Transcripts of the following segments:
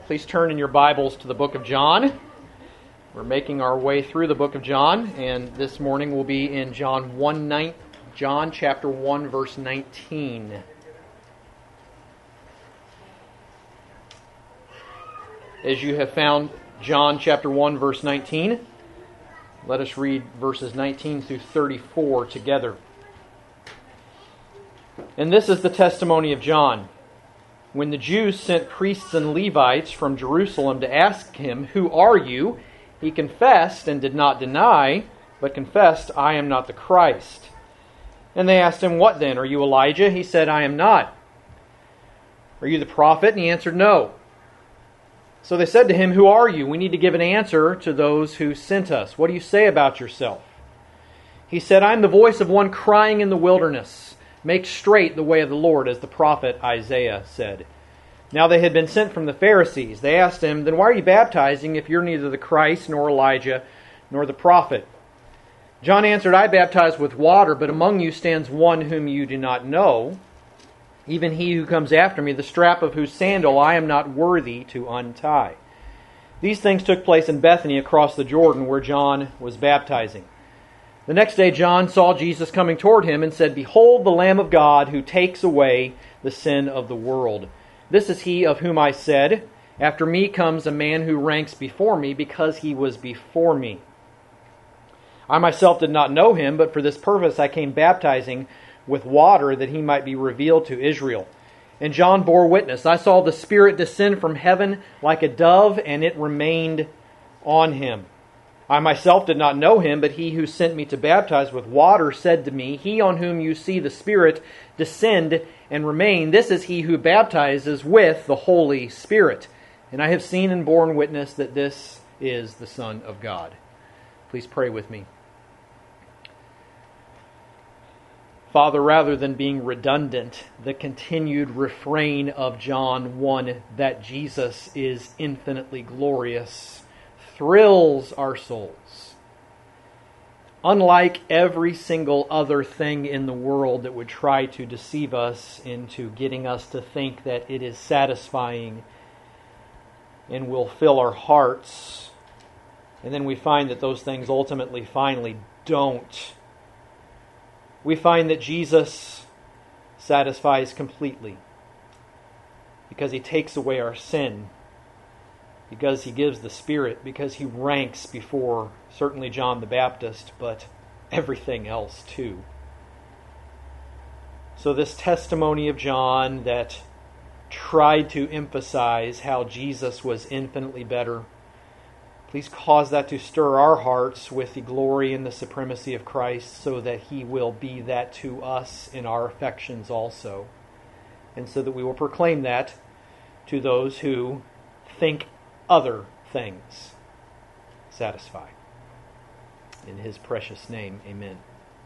Please turn in your Bibles to the book of John. We're making our way through the book of John, and this morning we'll be in John chapter 1, verse 19. As you have found John chapter 1, verse 19, let us read verses 19 through 34 together. And this is the testimony of John. When the Jews sent priests and Levites from Jerusalem to ask him, "Who are you?" he confessed and did not deny, but confessed, "I am not the Christ." And they asked him, "What then? Are you Elijah?" He said, "I am not." "Are you the prophet?" And he answered, "No." So they said to him, "Who are you? We need to give an answer to those who sent us. What do you say about yourself?" He said, "I am the voice of one crying in the wilderness. Make straight the way of the Lord, as the prophet Isaiah said." Now they had been sent from the Pharisees. They asked him, "Then why are you baptizing if you're neither the Christ, nor Elijah, nor the prophet?" John answered, "I baptize with water, but among you stands one whom you do not know, even he who comes after me, the strap of whose sandal I am not worthy to untie." These things took place in Bethany across the Jordan, where John was baptizing. The next day John saw Jesus coming toward him and said, "Behold the Lamb of God who takes away the sin of the world. This is he of whom I said, 'After me comes a man who ranks before me, because he was before me.' I myself did not know him, but for this purpose I came baptizing with water, that he might be revealed to Israel." And John bore witness, "I saw the Spirit descend from heaven like a dove, and it remained on him. I myself did not know him, but he who sent me to baptize with water said to me, 'He on whom you see the Spirit descend and remain, this is he who baptizes with the Holy Spirit.' And I have seen and borne witness that this is the Son of God." Please pray with me. Father, rather than being redundant, the continued refrain of John 1, that Jesus is infinitely glorious, thrills our souls. Unlike every single other thing in the world that would try to deceive us into getting us to think that it is satisfying and will fill our hearts, and then we find that those things ultimately, finally don't. We find that Jesus satisfies completely because he takes away our sin, because he gives the Spirit, because he ranks before certainly John the Baptist, but everything else too. So this testimony of John that tried to emphasize how Jesus was infinitely better, please cause that to stir our hearts with the glory and the supremacy of Christ, so that he will be that to us in our affections also, and so that we will proclaim that to those who think other things satisfy. In his precious name, amen.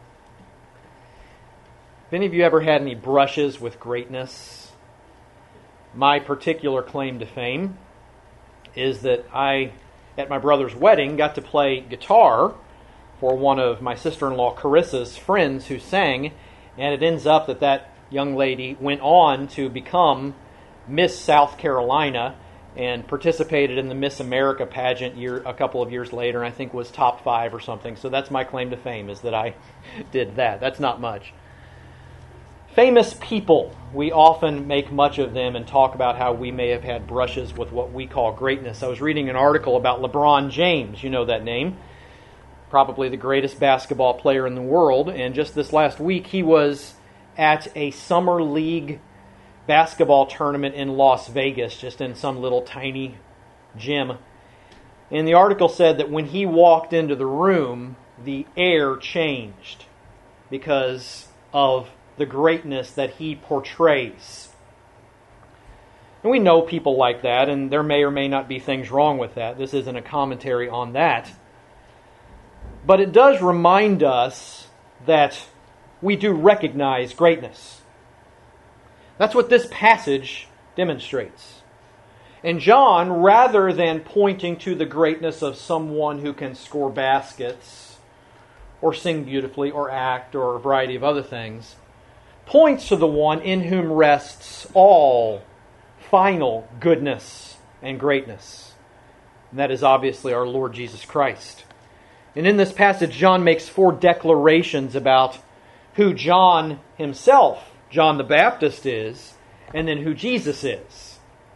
Have any of you ever had any brushes with greatness? My particular claim to fame is that I, at my brother's wedding, got to play guitar for one of my sister-in-law Carissa's friends who sang, and it ends up that that young lady went on to become Miss South Carolina and participated in the Miss America pageant a couple of years later, and I think was top 5 or something. So that's my claim to fame, is that I did that. That's not much. Famous people, we often make much of them and talk about how we may have had brushes with what we call greatness. I was reading an article about LeBron James. You know that name. Probably the greatest basketball player in the world. And just this last week, he was at a summer league basketball tournament in Las Vegas, just in some little tiny gym. And the article said that when he walked into the room, the air changed because of the greatness that he portrays. And we know people like that, and there may or may not be things wrong with that. This isn't a commentary on that. But it does remind us that we do recognize greatness. That's what this passage demonstrates. And John, rather than pointing to the greatness of someone who can score baskets, or sing beautifully, or act, or a variety of other things, points to the one in whom rests all final goodness and greatness. And that is obviously our Lord Jesus Christ. And in this passage, John makes 4 declarations about who John himself, John the Baptist, is, and then who Jesus is.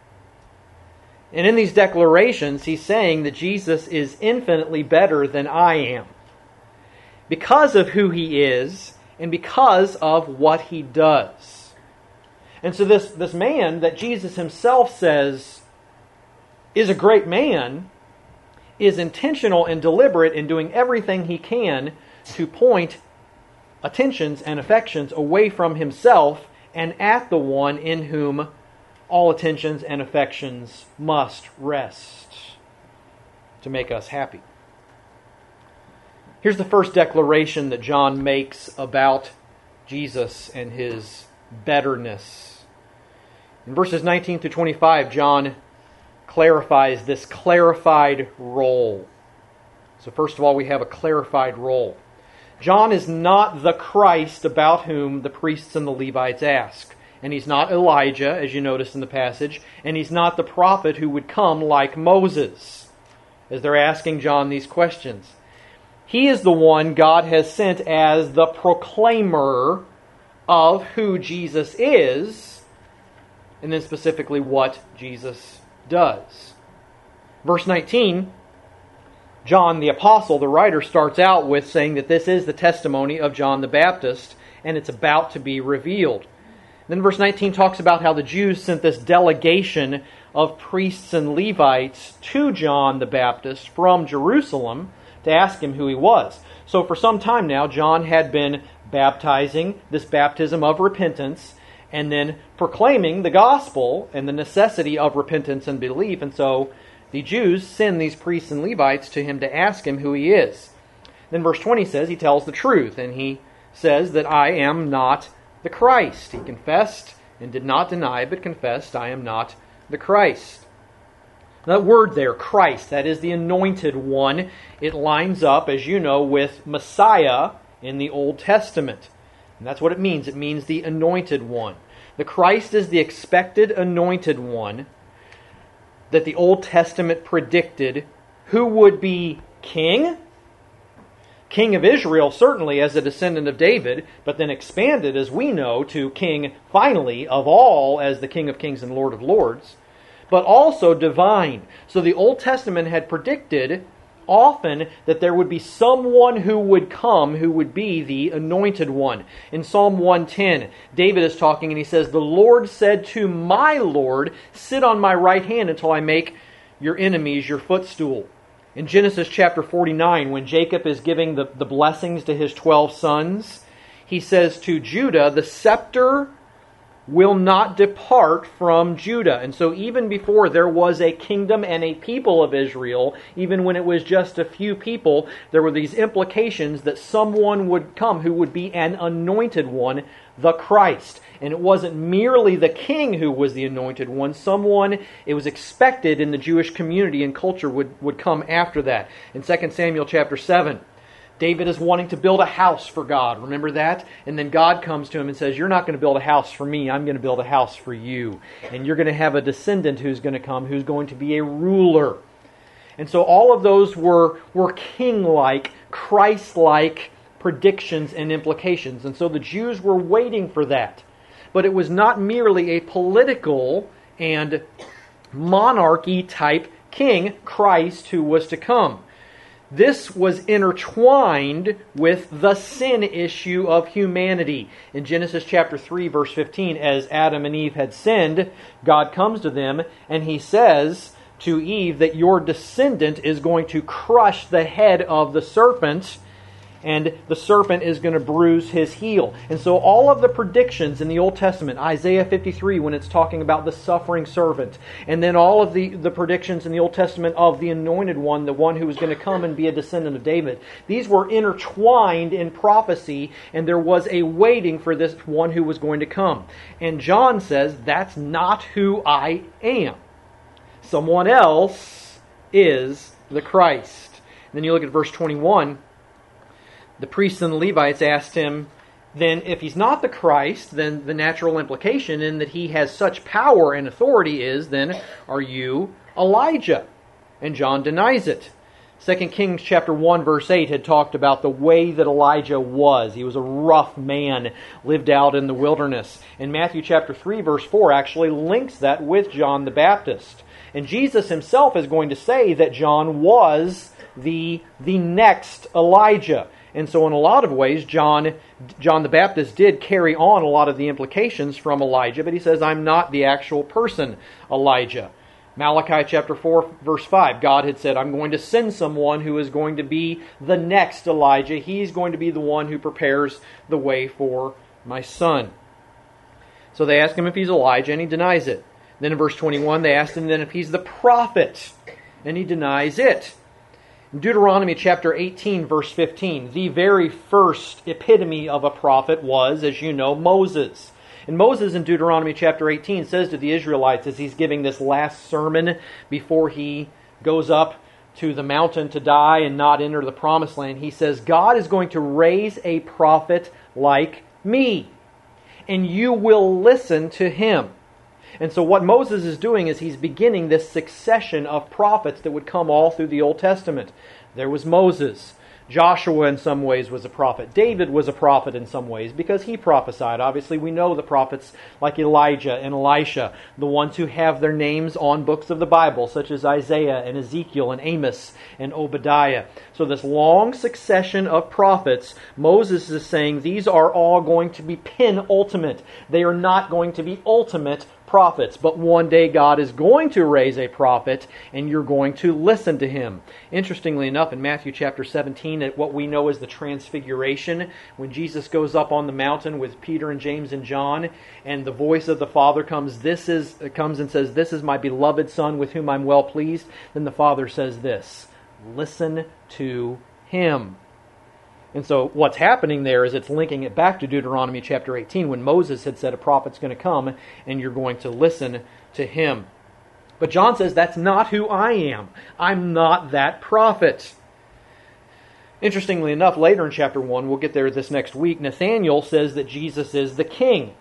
And in these declarations, he's saying that Jesus is infinitely better than I am, because of who he is and because of what he does. And so this man that Jesus himself says is a great man is intentional and deliberate in doing everything he can to point attentions and affections away from himself and at the one in whom all attentions and affections must rest to make us happy. Here's the first declaration that John makes about Jesus and his betterness. In verses 19 through 25, John clarifies this clarified role. So first of all, we have a clarified role. John is not the Christ about whom the priests and the Levites ask. And he's not Elijah, as you notice in the passage. And he's not the prophet who would come like Moses, as they're asking John these questions. He is the one God has sent as the proclaimer of who Jesus is, and then specifically what Jesus does. Verse 19, John the Apostle, the writer, starts out with saying that this is the testimony of John the Baptist, and it's about to be revealed. Then verse 19 talks about how the Jews sent this delegation of priests and Levites to John the Baptist from Jerusalem to ask him who he was. So for some time now, John had been baptizing, this baptism of repentance, and then proclaiming the gospel and the necessity of repentance and belief. And so the Jews send these priests and Levites to him to ask him who he is. Then verse 20 says he tells the truth, and he says that I am not the Christ. He confessed and did not deny, but confessed, I am not the Christ. That word there, Christ, that is the anointed one. It lines up, as you know, with Messiah in the Old Testament. And that's what it means. It means the anointed one. The Christ is the expected anointed one that the Old Testament predicted who would be king. King of Israel, certainly as a descendant of David, but then expanded, as we know, to king, finally, of all, as the King of Kings and Lord of Lords, but also divine. So the Old Testament had predicted often that there would be someone who would come who would be the anointed one. In Psalm 110, David is talking and he says, "The Lord said to my Lord, sit on my right hand until I make your enemies your footstool." In Genesis chapter 49, when Jacob is giving the blessings to his 12 sons, he says to Judah, the scepter will not depart from Judah. And so even before there was a kingdom and a people of Israel, even when it was just a few people, there were these implications that someone would come who would be an anointed one, the Christ. And it wasn't merely the king who was the anointed one. Someone, it was expected in the Jewish community and culture would come after that. In 2 Samuel chapter 7, David is wanting to build a house for God. Remember that? And then God comes to him and says, "You're not going to build a house for me. I'm going to build a house for you. And you're going to have a descendant who's going to come, who's going to be a ruler." And so all of those were king-like, Christ-like predictions and implications. And so the Jews were waiting for that. But it was not merely a political and monarchy-type king, Christ, who was to come. This was intertwined with the sin issue of humanity. In Genesis chapter 3, verse 15, as Adam and Eve had sinned, God comes to them and he says to Eve that your descendant is going to crush the head of the serpent, and the serpent is going to bruise his heel. And so all of the predictions in the Old Testament, Isaiah 53 when it's talking about the suffering servant, and then all of the predictions in the Old Testament of the anointed one, the one who was going to come and be a descendant of David, these were intertwined in prophecy, and there was a waiting for this one who was going to come. And John says, that's not who I am. Someone else is the Christ. And then you look at verse 21, the priests and the Levites asked him, then if he's not the Christ, then the natural implication in that he has such power and authority is, then are you Elijah? And John denies it. 2 Kings chapter 1 verse 8 had talked about the way that Elijah was. He was a rough man, lived out in the wilderness. And Matthew chapter 3 verse 4 actually links that with John the Baptist. And Jesus himself is going to say that John was the next Elijah. And so in a lot of ways, John the Baptist did carry on a lot of the implications from Elijah, but he says, I'm not the actual person Elijah. Malachi chapter 4 verse 5, God had said, I'm going to send someone who is going to be the next Elijah. He's going to be the one who prepares the way for my son. So they ask him if he's Elijah, and he denies it. Then in verse 21, they asked him then if he's the prophet, and he denies it. In Deuteronomy chapter 18 verse 15, the very first epitome of a prophet was, as you know, Moses. And Moses in Deuteronomy chapter 18 says to the Israelites as he's giving this last sermon before he goes up to the mountain to die and not enter the promised land, he says, God is going to raise a prophet like me, and you will listen to him. And so what Moses is doing is he's beginning this succession of prophets that would come all through the Old Testament. There was Moses. Joshua in some ways was a prophet. David was a prophet in some ways because he prophesied. Obviously we know the prophets like Elijah and Elisha, the ones who have their names on books of the Bible, such as Isaiah and Ezekiel and Amos and Obadiah. So this long succession of prophets, Moses is saying these are all going to be penultimate. They are not going to be ultimate prophets, but one day God is going to raise a prophet and you're going to listen to him. Interestingly enough, in Matthew chapter 17, at what we know as the Transfiguration, when Jesus goes up on the mountain with Peter and James and John, and the voice of the Father comes and says, "This is my beloved Son with whom I'm well pleased," then the Father says this, "Listen to him." And so what's happening there is it's linking it back to Deuteronomy chapter 18 when Moses had said a prophet's going to come and you're going to listen to him. But John says that's not who I am. I'm not that prophet. Interestingly enough, later in chapter 1, we'll get there this next week, Nathanael says that Jesus is the king.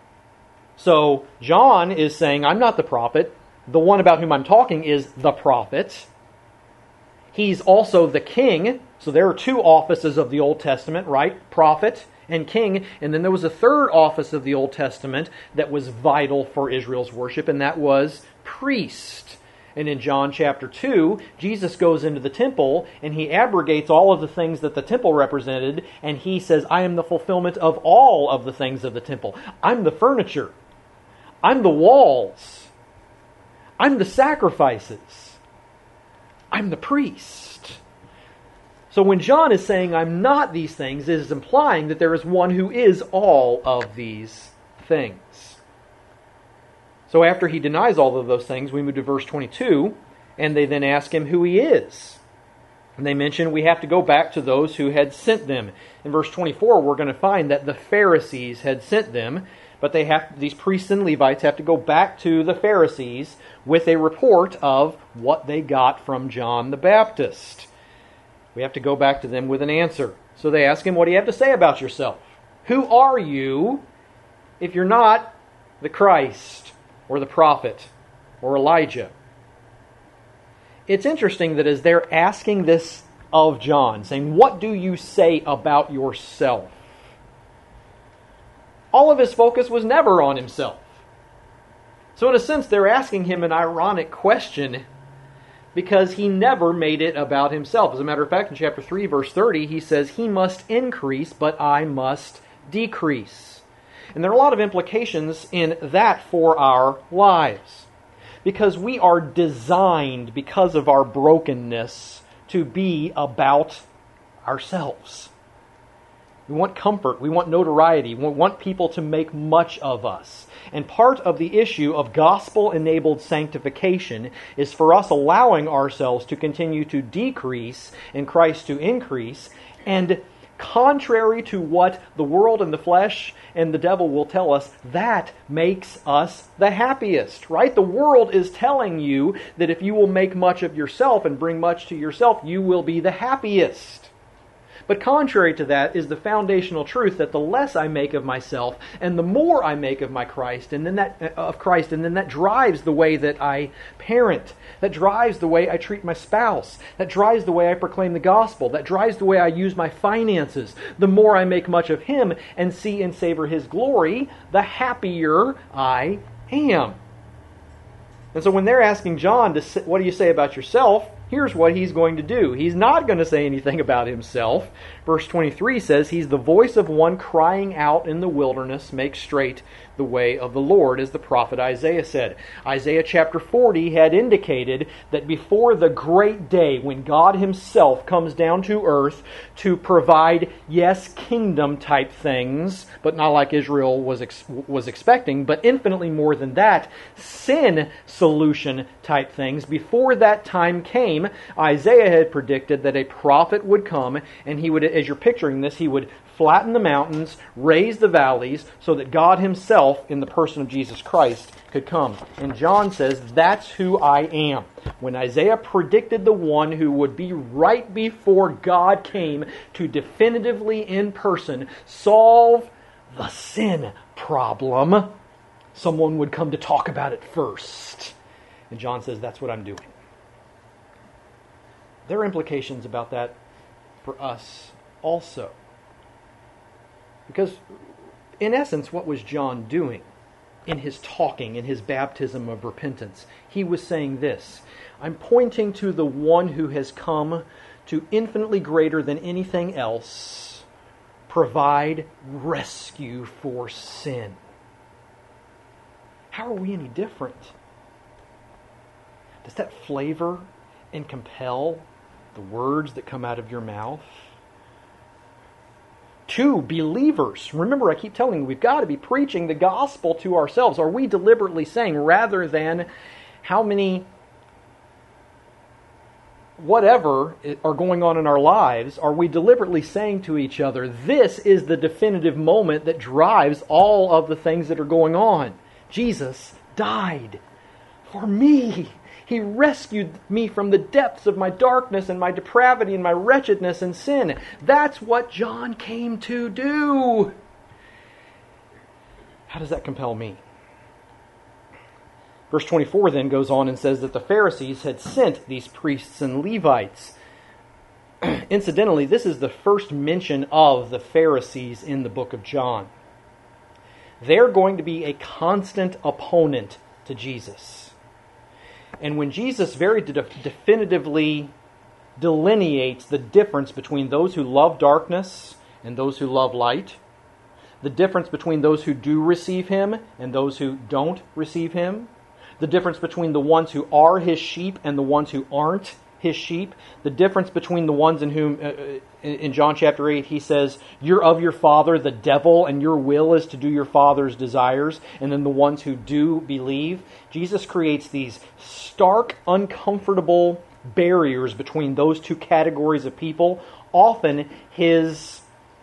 So John is saying, I'm not the prophet. The one about whom I'm talking is the prophet. He's also the king. So there are two offices of the Old Testament, right? Prophet and king. And then there was a third office of the Old Testament that was vital for Israel's worship, and that was priest. And in John chapter 2, Jesus goes into the temple and he abrogates all of the things that the temple represented, and he says, I am the fulfillment of all of the things of the temple. I'm the furniture. I'm the walls. I'm the sacrifices. I'm the priest. So when John is saying, I'm not these things, it is implying that there is one who is all of these things. So after he denies all of those things, we move to verse 22, and they then ask him who he is. And they mention we have to go back to those who had sent them. In verse 24, we're going to find that the Pharisees had sent them, but these priests and Levites have to go back to the Pharisees with a report of what they got from John the Baptist. We have to go back to them with an answer. So they ask him, what do you have to say about yourself? Who are you if you're not the Christ or the prophet or Elijah? It's interesting that as they're asking this of John, saying, what do you say about yourself? All of his focus was never on himself. So in a sense, they're asking him an ironic question because he never made it about himself. As a matter of fact, in chapter 3, verse 30, he says, he must increase, but I must decrease. And there are a lot of implications in that for our lives. Because we are designed, because of our brokenness, to be about ourselves. We want comfort. We want notoriety. We want people to make much of us. And part of the issue of gospel-enabled sanctification is for us allowing ourselves to continue to decrease and Christ to increase. And contrary to what the world and the flesh and the devil will tell us, that makes us the happiest, right? The world is telling you that if you will make much of yourself and bring much to yourself, you will be the happiest. But contrary to that is the foundational truth that the less I make of myself and the more I make of Christ, and then that drives the way that I parent, that drives the way I treat my spouse, that drives the way I proclaim the gospel, that drives the way I use my finances. The more I make much of Him and see and savor His glory, the happier I am. And so when they're asking John, what do you say about yourself? Here's what he's going to do. He's not going to say anything about himself. Verse 23 says, he's the voice of one crying out in the wilderness, make straight the way of the Lord, as the prophet Isaiah said. Isaiah chapter 40 had indicated that before the great day when God Himself comes down to earth to provide, yes, kingdom type things, but not like Israel was expecting, but infinitely more than that, sin solution type things. Before that time came, Isaiah had predicted that a prophet would come, and he would, as you're picturing this, he would flatten the mountains, raise the valleys, so that God Himself, in the person of Jesus Christ, could come. And John says, that's who I am. When Isaiah predicted the one who would be right before God came to definitively, in person, solve the sin problem, someone would come to talk about it first. And John says, that's what I'm doing. There are implications about that for us also. Because, in essence, what was John doing in his talking, in his baptism of repentance? He was saying this: I'm pointing to the one who has come to infinitely greater than anything else provide rescue for sin. How are we any different? Does that flavor and compel the words that come out of your mouth? To believers. Remember, I keep telling you, we've got to be preaching the gospel to ourselves. Are we deliberately saying, rather than how many whatever are going on in our lives, are we deliberately saying to each other, this is the definitive moment that drives all of the things that are going on? Jesus died for me. He rescued me from the depths of my darkness and my depravity and my wretchedness and sin. That's what John came to do. How does that compel me? Verse 24 then goes on and says that the Pharisees had sent these priests and Levites. Incidentally, this is the first mention of the Pharisees in the book of John. They're going to be a constant opponent to Jesus. And when Jesus very definitively delineates the difference between those who love darkness and those who love light, the difference between those who do receive Him and those who don't receive Him, the difference between the ones who are His sheep and the ones who aren't His sheep, the difference between the ones in whom, in John chapter 8, He says, you're of your father, the devil, and your will is to do your father's desires, and then the ones who do believe. Jesus creates these stark, uncomfortable barriers between those two categories of people. Often His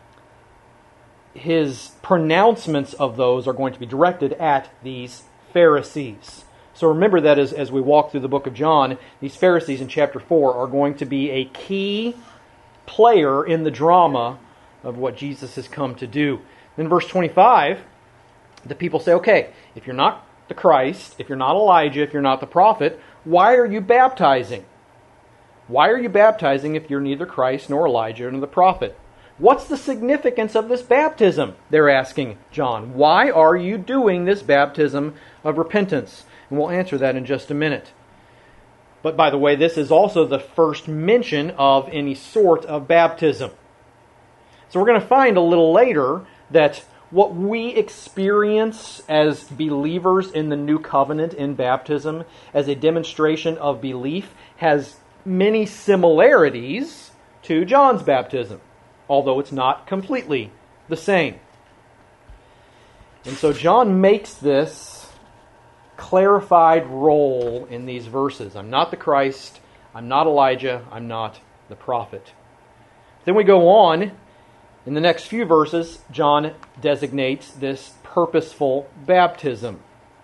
pronouncements of those are going to be directed at these Pharisees. So remember that as we walk through the book of John, these Pharisees in chapter 4 are going to be a key player in the drama of what Jesus has come to do. In verse 25, the people say, okay, if you're not the Christ, if you're not Elijah, if you're not the prophet, why are you baptizing? Why are you baptizing if you're neither Christ nor Elijah nor the prophet? What's the significance of this baptism? They're asking John. Why are you doing this baptism of repentance? And we'll answer that in just a minute. But by the way, this is also the first mention of any sort of baptism. So we're going to find a little later that what we experience as believers in the new covenant in baptism as a demonstration of belief has many similarities to John's baptism, although it's not completely the same. And so John makes this clarified role in these verses. I'm not the Christ, I'm not Elijah, I'm not the prophet. Then we go on, in the next few verses, John designates this purposeful baptism.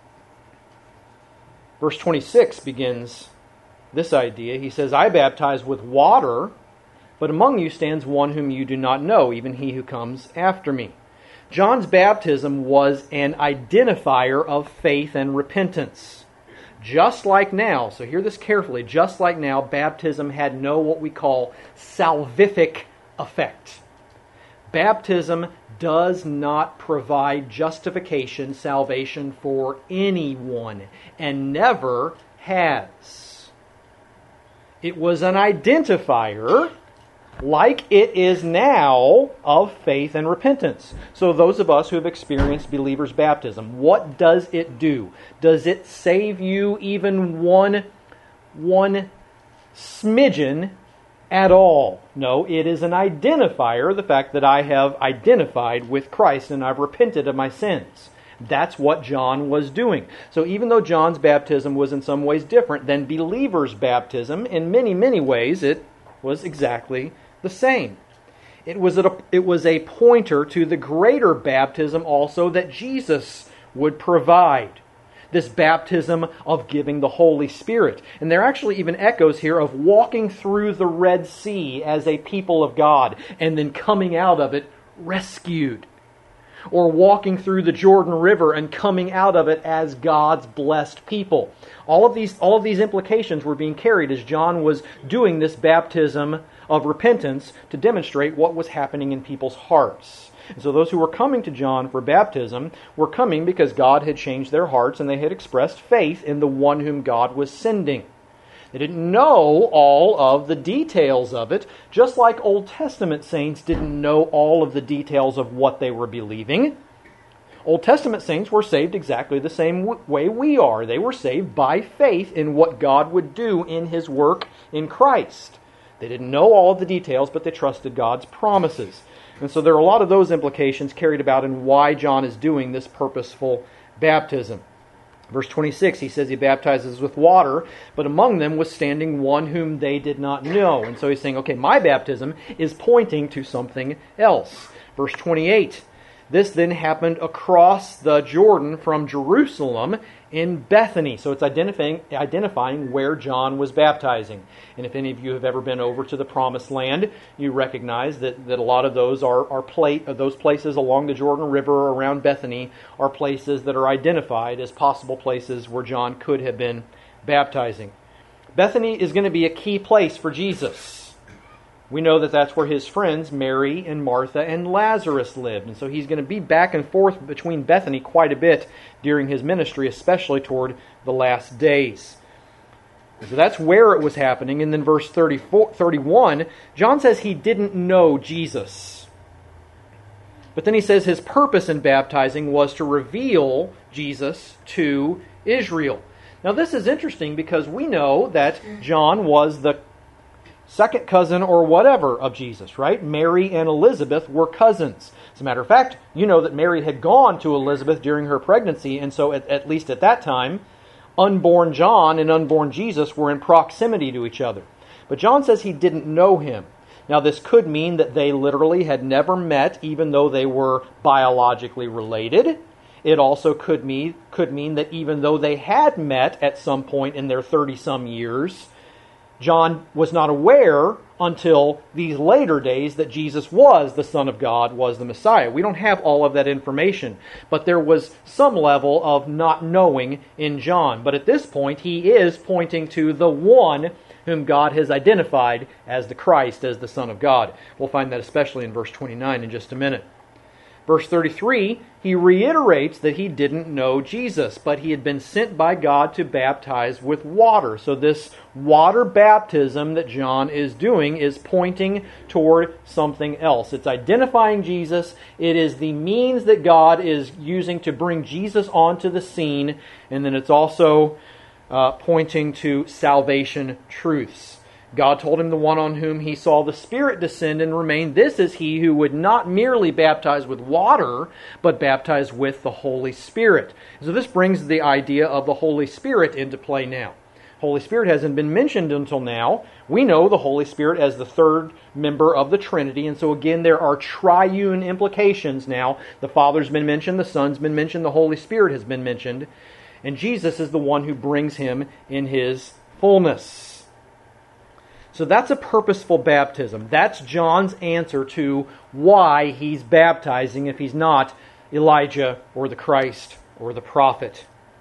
Verse 26 begins this idea. He says, I baptize with water, But among you stands one whom you do not know, even he who comes after me." John's baptism was an identifier of faith and repentance. Just like now, so hear this carefully, just like now, baptism had no what we call salvific effect. Baptism does not provide justification, salvation for anyone, and never has. It was an identifier, like it is now, of faith and repentance. So those of us who have experienced believer's baptism, what does it do? Does it save you even one smidgen at all? No, it is an identifier, the fact that I have identified with Christ and I've repented of my sins. That's what John was doing. So even though John's baptism was in some ways different than believer's baptism, in many, many ways it was exactly the same. It was a pointer to the greater baptism also that Jesus would provide. This baptism of giving the Holy Spirit. And there are actually even echoes here of walking through the Red Sea as a people of God and then coming out of it rescued. Or walking through the Jordan River and coming out of it as God's blessed people. All of these implications were being carried as John was doing this baptism of repentance to demonstrate what was happening in people's hearts. And so those who were coming to John for baptism were coming because God had changed their hearts and they had expressed faith in the one whom God was sending. They didn't know all of the details of it, just like Old Testament saints didn't know all of the details of what they were believing. Old Testament saints were saved exactly the same way we are. They were saved by faith in what God would do in His work in Christ. They didn't know all of the details, but they trusted God's promises. And so there are a lot of those implications carried about in why John is doing this purposeful baptism. Verse 26, he says he baptizes with water, but among them was standing one whom they did not know. And so he's saying, okay, my baptism is pointing to something else. Verse 28, this then happened across the Jordan from Jerusalem in Bethany. So it's identifying where John was baptizing. And if any of you have ever been over to the Promised Land, you recognize that a lot of those those places along the Jordan River around Bethany are places that are identified as possible places where John could have been baptizing. Bethany is going to be a key place for Jesus. We know that that's where his friends, Mary and Martha and Lazarus, lived. And so he's going to be back and forth between Bethany quite a bit during his ministry, especially toward the last days. So that's where it was happening. And then verse 31, John says he didn't know Jesus. But then he says his purpose in baptizing was to reveal Jesus to Israel. Now this is interesting because we know that John was the second cousin or whatever of Jesus, right? Mary and Elizabeth were cousins. As a matter of fact, you know that Mary had gone to Elizabeth during her pregnancy, and so at least at that time, unborn John and unborn Jesus were in proximity to each other. But John says he didn't know him. Now this could mean that they literally had never met, even though they were biologically related. It also could mean that even though they had met at some point in their 30-some years, John was not aware until these later days that Jesus was the Son of God, was the Messiah. We don't have all of that information, but there was some level of not knowing in John. But at this point, he is pointing to the one whom God has identified as the Christ, as the Son of God. We'll find that especially in verse 29 in just a minute. Verse 33, he reiterates that he didn't know Jesus, but he had been sent by God to baptize with water. So this water baptism that John is doing is pointing toward something else. It's identifying Jesus. It is the means that God is using to bring Jesus onto the scene. And then it's also pointing to salvation truths. God told him the one on whom he saw the Spirit descend and remain, this is he who would not merely baptize with water, but baptize with the Holy Spirit. So this brings the idea of the Holy Spirit into play now. Holy Spirit hasn't been mentioned until now. We know the Holy Spirit as the third member of the Trinity, and so again there are triune implications now. The Father's been mentioned, the Son's been mentioned, the Holy Spirit has been mentioned, and Jesus is the one who brings him in his fullness. So that's a purposeful baptism. That's John's answer to why he's baptizing if he's not Elijah or the Christ or the prophet.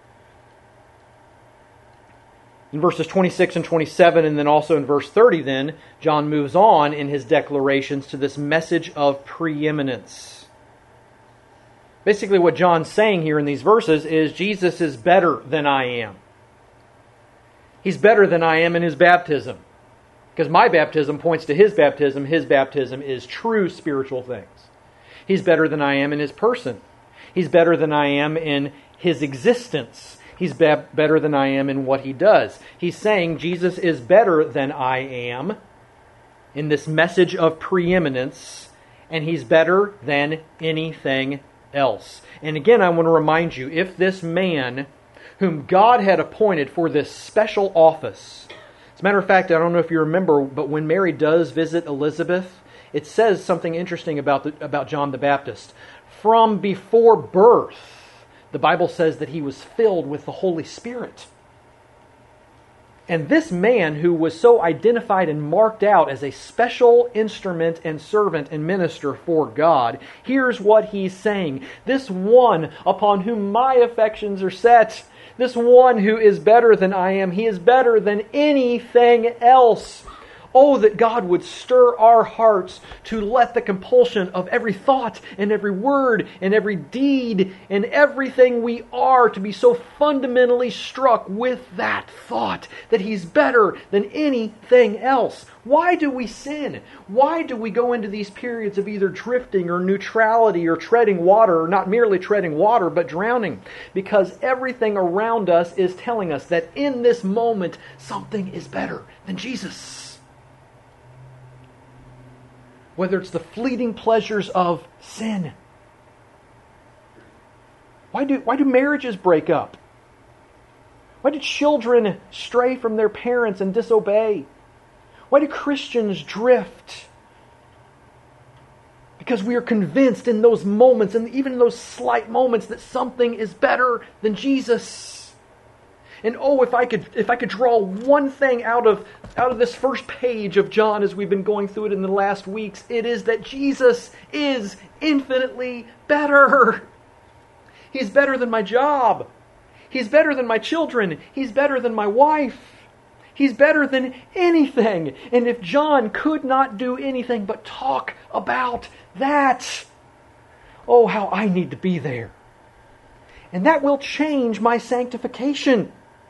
In verses 26 and 27, and then also in verse 30, then, John moves on in his declarations to this message of preeminence. Basically, what John's saying here in these verses is Jesus is better than I am. He's better than I am in his baptism. Because my baptism points to his baptism. His baptism is true spiritual things. He's better than I am in his person. He's better than I am in his existence. He's better than I am in what he does. He's saying Jesus is better than I am in this message of preeminence, and he's better than anything else. And again, I want to remind you, if this man whom God had appointed for this special office, as a matter of fact, I don't know if you remember, but when Mary does visit Elizabeth, it says something interesting about John the Baptist. From before birth, the Bible says that he was filled with the Holy Spirit. And this man who was so identified and marked out as a special instrument and servant and minister for God, here's what he's saying. This one upon whom my affections are set, this one who is better than I am, he is better than anything else. Oh, that God would stir our hearts to let the compulsion of every thought and every word and every deed and everything we are to be so fundamentally struck with that thought, that he's better than anything else. Why do we sin? Why do we go into these periods of either drifting or neutrality or treading water, or not merely treading water, but drowning? Because everything around us is telling us that in this moment, something is better than Jesus. Whether it's the fleeting pleasures of sin. Why do marriages break up? Why do children stray from their parents and disobey? Why do Christians drift? Because we are convinced in those moments, and even in those slight moments, that something is better than Jesus. And oh, if I could draw one thing out of this first page of John as we've been going through it in the last weeks, it is that Jesus is infinitely better. He's better than my job. He's better than my children. He's better than my wife. He's better than anything. And if John could not do anything but talk about that, oh, how I need to be there. And that will change my sanctification.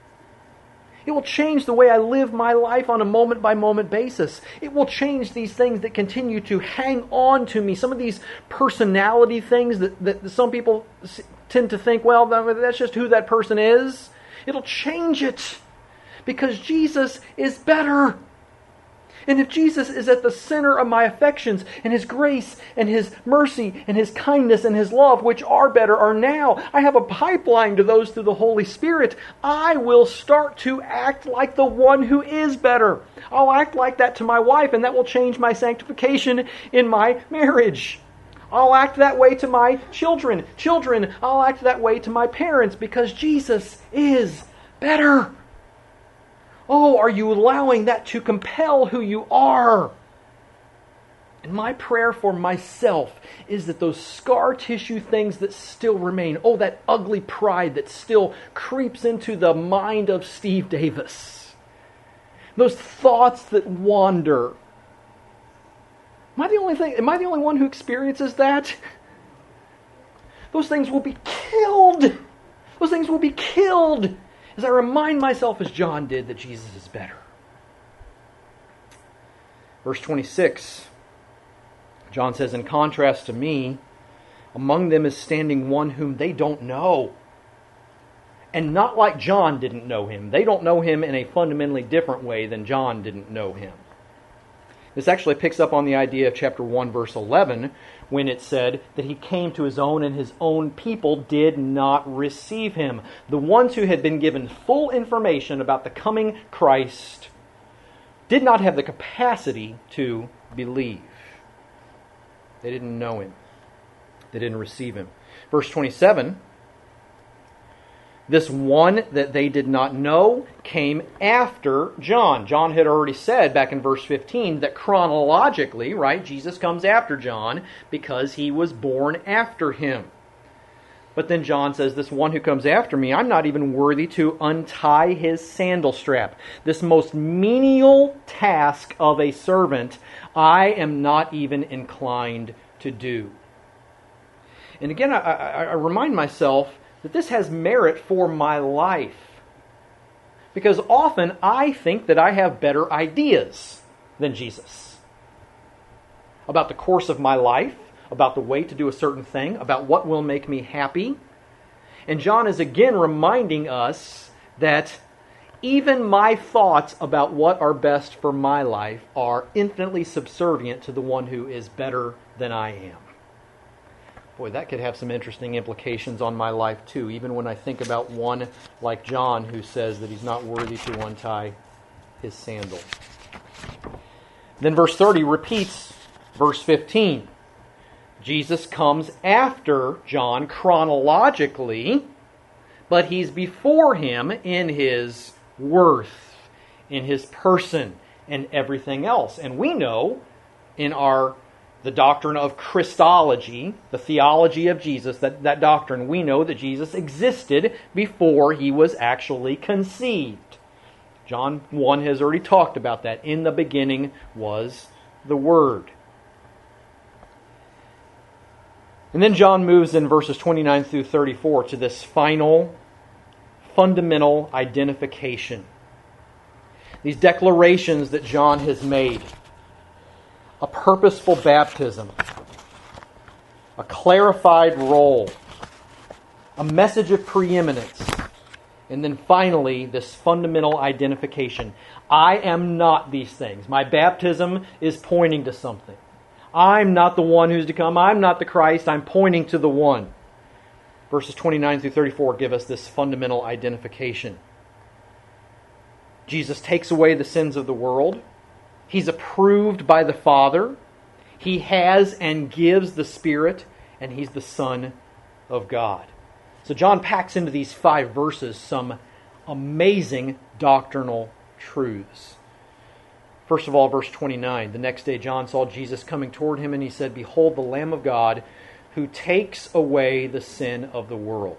It will change the way I live my life on a moment-by-moment basis. It will change these things that continue to hang on to me. Some of these personality things that some people tend to think, well, that's just who that person is. It'll change it because Jesus is better. And if Jesus is at the center of my affections, and His grace and His mercy and His kindness and His love, which are better, are now, I have a pipeline to those through the Holy Spirit, I will start to act like the one who is better. I'll act like that to my wife, and that will change my sanctification in my marriage. I'll act that way to my children. Children, I'll act that way to my parents, because Jesus is better. Oh, are you allowing that to compel who you are? And my prayer for myself is that those scar tissue things that still remain, oh, that ugly pride that still creeps into the mind of Steve Davis, those thoughts that wander. Am I the only one who experiences that? Those things will be killed. Those things will be killed as I remind myself, as John did, that Jesus is better. Verse 26, John says, in contrast to me, among them is standing one whom they don't know. And not like John didn't know him. They don't know him in a fundamentally different way than John didn't know him. This actually picks up on the idea of chapter 1, verse 11, when it said that He came to His own and His own people did not receive Him. The ones who had been given full information about the coming Christ did not have the capacity to believe. They didn't know Him. They didn't receive Him. Verse 27, This one that they did not know came after John. John had already said back in verse 15 that chronologically, right, Jesus comes after John because he was born after him. But then John says, this one who comes after me, I'm not even worthy to untie his sandal strap. This most menial task of a servant, I am not even inclined to do. And again, I remind myself that this has merit for my life. Because often I think that I have better ideas than Jesus about the course of my life, about the way to do a certain thing, about what will make me happy. And John is again reminding us that even my thoughts about what are best for my life are infinitely subservient to the one who is better than I am. Boy, that could have some interesting implications on my life too, even when I think about one like John who says that he's not worthy to untie his sandal. Then verse 30 repeats verse 15. Jesus comes after John chronologically, but he's before him in his worth, in his person, and everything else. And we know in the doctrine of Christology, the theology of Jesus, that doctrine, we know that Jesus existed before he was actually conceived. John 1 has already talked about that. In the beginning was the Word. And then John moves in verses 29 through 34 to this final, fundamental identification. These declarations that John has made. A purposeful baptism, a clarified role, a message of preeminence, and then finally this fundamental identification. I am not these things. My baptism is pointing to something. I'm not the one who's to come. I'm not the Christ. I'm pointing to the one. Verses 29 through 34 give us this fundamental identification. Jesus takes away the sins of the world. He's approved by the Father. He has and gives the Spirit, and he's the Son of God. So John packs into these 5 verses some amazing doctrinal truths. First of all, verse 29. The next day John saw Jesus coming toward him, and he said, Behold the Lamb of God who takes away the sin of the world.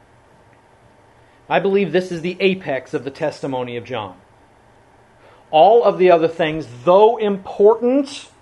I believe this is the apex of the testimony of John. All of the other things, though important,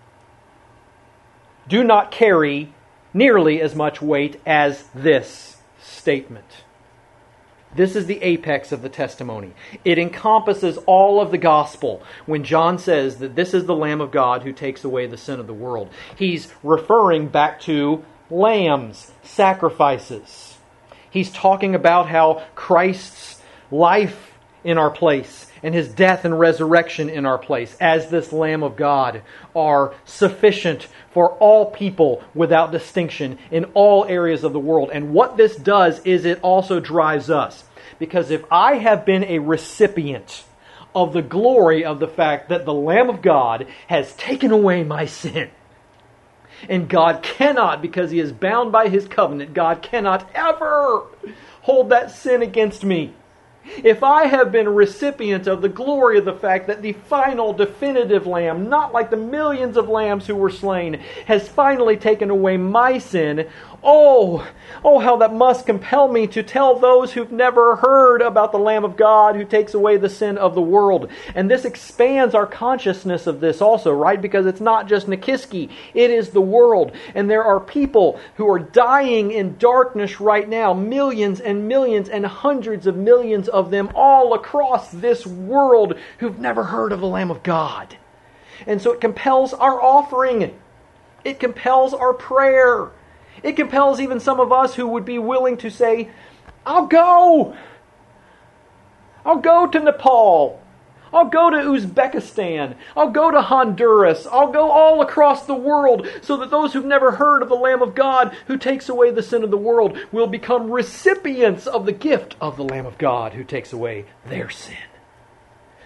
do not carry nearly as much weight as this statement. This is the apex of the testimony. It encompasses all of the gospel when John says that this is the Lamb of God who takes away the sin of the world. He's referring back to lambs, sacrifices. He's talking about how Christ's life in our place and his death and resurrection in our place as this Lamb of God are sufficient for all people without distinction in all areas of the world. And what this does is it also drives us. Because if I have been a recipient of the glory of the fact that the Lamb of God has taken away my sin, and God cannot, because he is bound by his covenant, God cannot ever hold that sin against me. If I have been a recipient of the glory of the fact that the final definitive Lamb, not like the millions of lambs who were slain, has finally taken away my sin, oh, how that must compel me to tell those who've never heard about the Lamb of God who takes away the sin of the world. And this expands our consciousness of this also, right? Because it's not just Nikiski, it is the world. And there are people who are dying in darkness right now, millions and millions and hundreds of millions of them all across this world who've never heard of the Lamb of God. And so it compels our offering. It compels our prayer. It compels even some of us who would be willing to say, I'll go. I'll go to Nepal. I'll go to Uzbekistan. I'll go to Honduras. I'll go all across the world so that those who've never heard of the Lamb of God who takes away the sin of the world will become recipients of the gift of the Lamb of God who takes away their sin.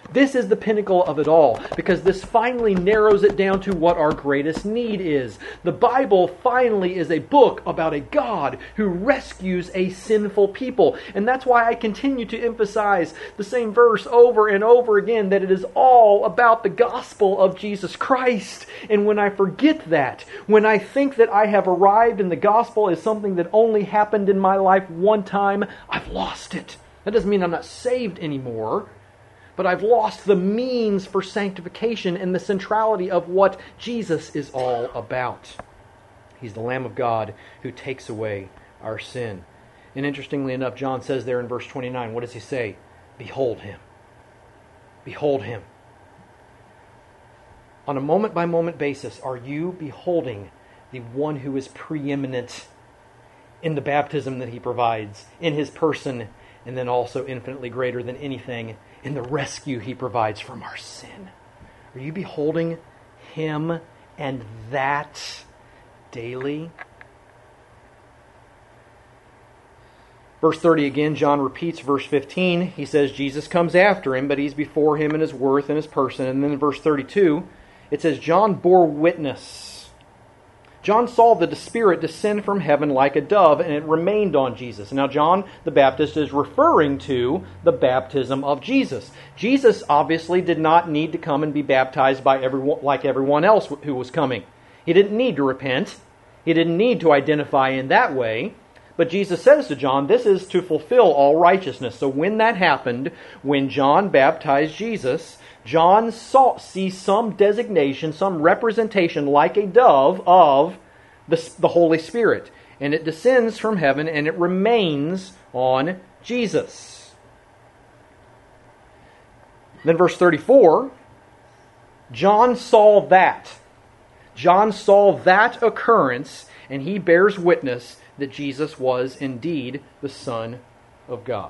This is the pinnacle of it all, because this finally narrows it down to what our greatest need is. The Bible finally is a book about a God who rescues a sinful people. And that's why I continue to emphasize the same verse over and over again, that it is all about the gospel of Jesus Christ. And when I forget that, when I think that I have arrived and the gospel is something that only happened in my life one time, I've lost it. That doesn't mean I'm not saved anymore, but I've lost the means for sanctification and the centrality of what Jesus is all about. He's the Lamb of God who takes away our sin. And interestingly enough, John says there in verse 29, what does he say? Behold him. Behold him. On a moment-by-moment basis, are you beholding the one who is preeminent in the baptism that he provides, in his person, and then also infinitely greater than anything in the rescue he provides from our sin? Are you beholding him and that daily? Verse 30 again, John repeats verse 15. He says Jesus comes after him, but he's before him in his worth and his person. And then in verse 32, it says, John bore witness. John saw the Spirit descend from heaven like a dove, and it remained on Jesus. Now, John the Baptist is referring to the baptism of Jesus. Jesus obviously did not need to come and be baptized by everyone like everyone else who was coming. He didn't need to repent. He didn't need to identify in that way. But Jesus says to John, this is to fulfill all righteousness. So when that happened, when John baptized Jesus, John sees some designation, some representation like a dove of the Holy Spirit. And it descends from heaven and it remains on Jesus. Then verse 34, John saw that. John saw that occurrence, and he bears witness that Jesus was indeed the Son of God.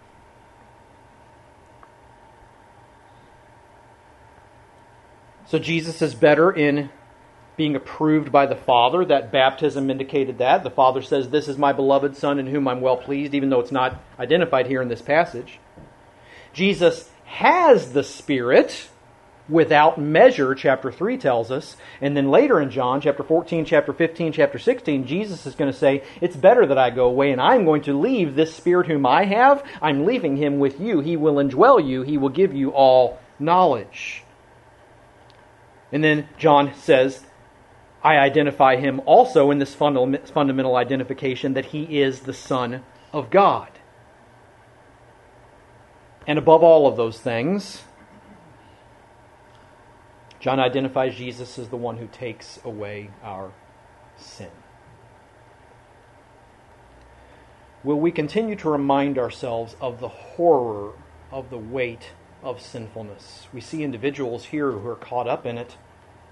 So Jesus is better in being approved by the Father. That baptism indicated that. The Father says, this is my beloved Son in whom I'm well pleased, even though it's not identified here in this passage. Jesus has the Spirit without measure, chapter 3 tells us. And then later in John, chapter 14, chapter 15, chapter 16, Jesus is going to say, it's better that I go away, and I'm going to leave this Spirit whom I have. I'm leaving him with you. He will indwell you. He will give you all knowledge. And then John says, I identify him also in this fundamental identification that he is the Son of God. And above all of those things, John identifies Jesus as the one who takes away our sin. Will we continue to remind ourselves of the horror of the weight of sinfulness? We see individuals here who are caught up in it.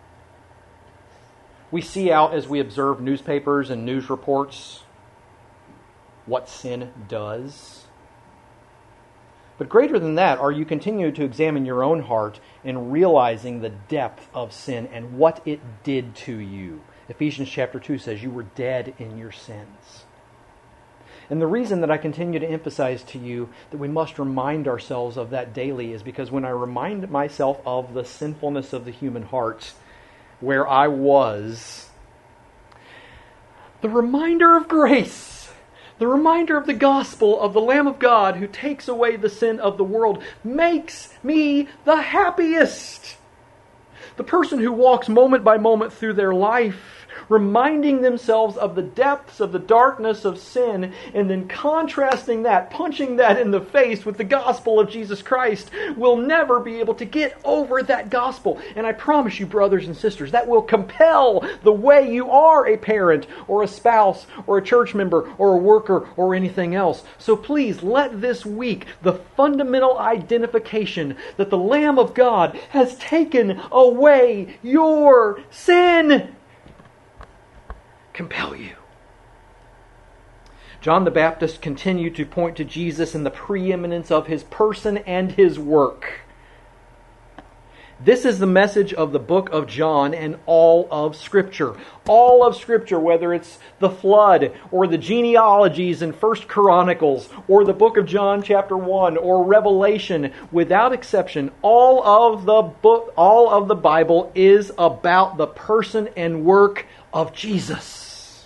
We see out as we observe newspapers and news reports what sin does. But greater than that, are you continuing to examine your own heart and realizing the depth of sin and what it did to you? Ephesians chapter 2 says you were dead in your sins. And the reason that I continue to emphasize to you that we must remind ourselves of that daily is because when I remind myself of the sinfulness of the human heart, where I was, the reminder of grace, the reminder of the gospel of the Lamb of God who takes away the sin of the world makes me the happiest. The person who walks moment by moment through their life, reminding themselves of the depths of the darkness of sin, and then contrasting that, punching that in the face with the gospel of Jesus Christ, will never be able to get over that gospel. And I promise you, brothers and sisters, that will compel the way you are a parent, or a spouse, or a church member, or a worker, or anything else. So please, let this week, the fundamental identification that the Lamb of God has taken away your sin compel you. John the Baptist continued to point to Jesus in the preeminence of his person and his work. This is the message of the book of John and all of Scripture. All of Scripture, whether it's the flood or the genealogies in 1 Chronicles or the book of John chapter 1 or Revelation, without exception, all of the Bible is about the person and work of Jesus.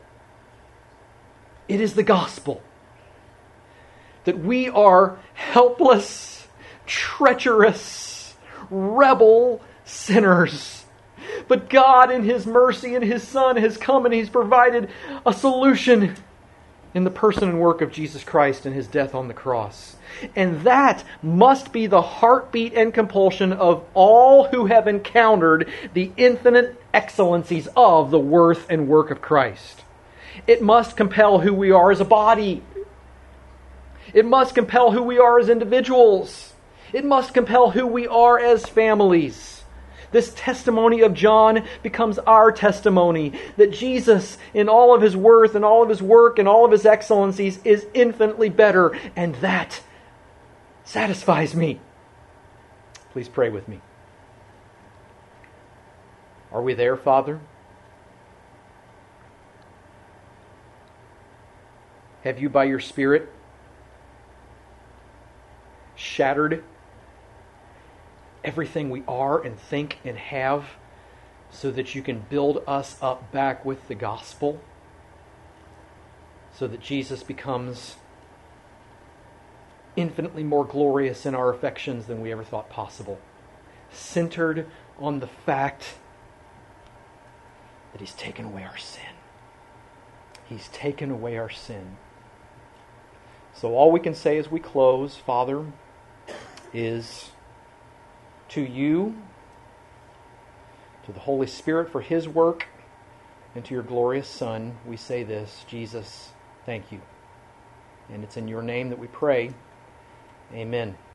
It is the gospel that we are helpless, treacherous, rebel sinners. But God in His mercy and His Son has come and He's provided a solution in the person and work of Jesus Christ and His death on the cross. And that must be the heartbeat and compulsion of all who have encountered the infinite excellencies of the worth and work of Christ. It must compel who we are as a body. It must compel who we are as individuals. It must compel who we are as families. This testimony of John becomes our testimony that Jesus, in all of His worth and all of His work and all of His excellencies, is infinitely better, and that satisfies me. Please pray with me. Are we there, Father? Have You, by Your Spirit, shattered everything we are and think and have so that You can build us up back with the gospel, so that Jesus becomes infinitely more glorious in our affections than we ever thought possible, centered on the fact that He's taken away our sin. He's taken away our sin. So all we can say as we close, Father, is to You, to the Holy Spirit for His work, and to Your glorious Son, we say this: Jesus, thank You. And it's in Your name that we pray. Amen.